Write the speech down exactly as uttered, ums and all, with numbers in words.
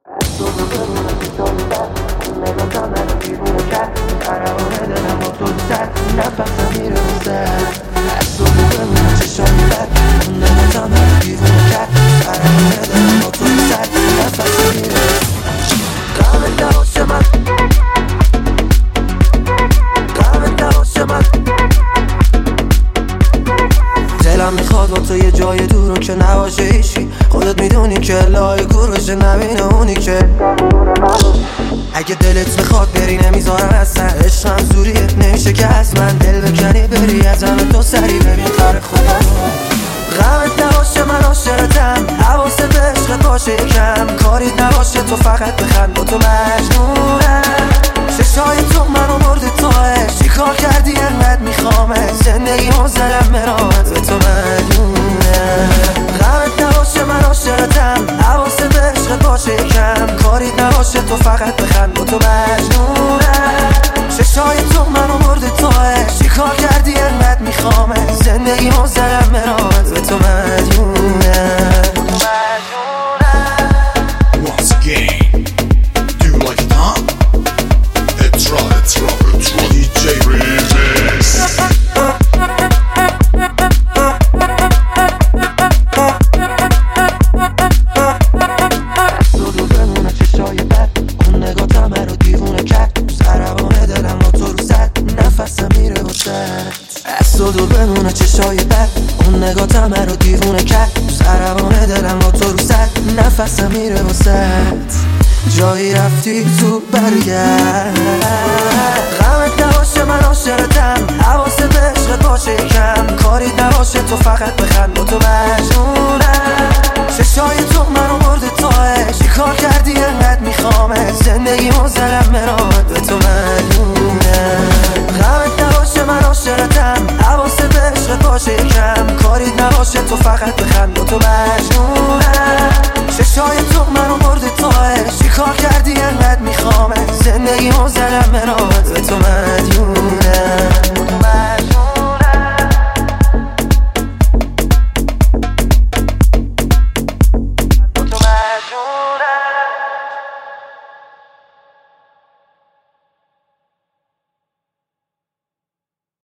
دلم میخواد با تو یه جای دور رو که نباشه ایشی، خودت میدونی که لای گروشه نبینه اونی که اگه دلت میخواد بری نمیذارم اصلا. عشقم زوریه نمیشه که از من دل بکنی بری از همه تو سری ببین کار خودم. غمت نباشه من عاشقتم، حواست به عشقت باشه یکم، کاریت نباشه تو فقط بخند با تو مجنونم. چشای تو منو مرده تاش، چی کار کردی انقدر میخوامه، زندگی مزدلم مرامت به تو مجنونم. غمت نباشه من عاشقتم، حواست به عشقت باشه یکم، کاریت نباشه تو فقط بخند با تو مجنونم. چشای تو منو مرده تاش، چی کار کردی انقدر میخوامه، زندگی مزدلم مرامت به تو مجنونم. Once again, do you like it, huh? It's right, it's right, it's right. دی جی Remix. دو بمونه چشای بد، اون نگاه همه رو دیوونه کرد، سربانه دلم با تو رو زد، نفسم میره وسط. از تو دور بمونه چشای بد، اون نگاه همه رو دیوونه کرد، سربانه دلم با تو رو زد، نفسم میره وسط. جایی رفتی تو برگرد، غمت نباشه من عاشقتم، حواست به عشقت باشه یکم، کاریت نباشه تو فقط بخند با تو مجنونم. چشای تو منو مرده تاش، چی کار کردی انقدر میخوامه، زندگی مزدلم مرامت به تو مجنونم. غمت نباشه من عاشقتم، حواست به عشقت باشه یکم، کاریت نباشه تو فقط بخند با تو مجنونم. چشای تو منو مرده تاش، چی کار کردی انقدر میخوامه، زندگی مزدلم مرامت به تو مجنونم.